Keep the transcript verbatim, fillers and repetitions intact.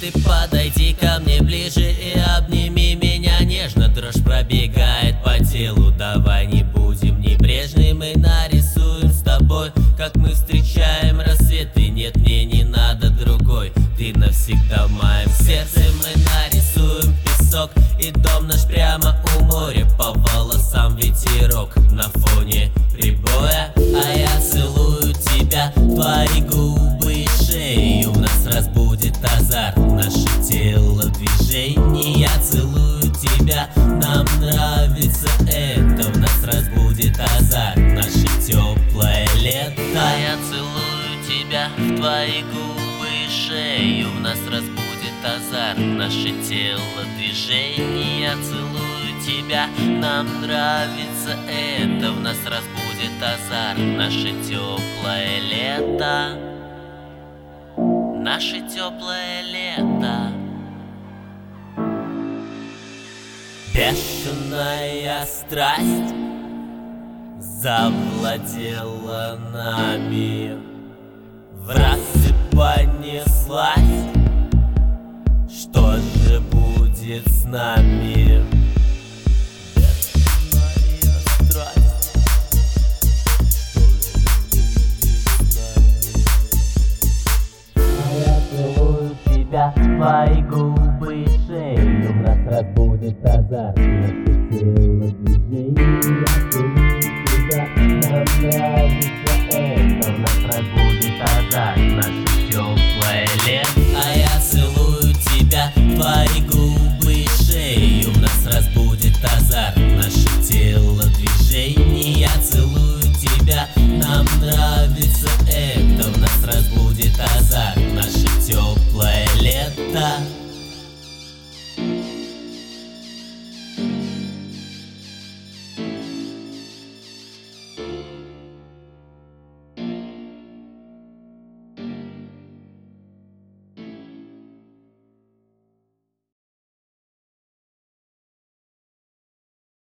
ты подойди ко мне ближе и обними меня нежно. Дрожь пробегает по телу, давай не будем небрежны. Мы нарисуем с тобой, как мы встречаем рассветы. Нет, мне не надо другой, ты навсегда в моем сердце. Мы нарисуем песок и дом наш прямо у моря. По волосам ветерок на фоне прибоя. А я целую тебя, твои губы и шею. В нас разбудит азарт, наше тело движений. Я целую тебя, нам нравится это. В нас разбудит азарт, наше теплое лето. Я целую тебя, в твои губы и шею. В нас разбудит азарт, наше тело движений. Я целую тебя, нам нравится это. В нас разбудит азарт, наше теплое лето. Наше теплое лето. Бешеная страсть завладела нами, враз и понеслась. Что же будет с нами? Бешеная страсть. А я целую тебя, твои губы и шею. В нас разбудит азарт, наше тело движений. Я целую тебя, нам нравится это. В нас разбудит азарт, наше теплое лето. А я целую тебя, твои губы и шею. В нас разбудит азарт, наше тело движений. Я целую тебя, нам нравится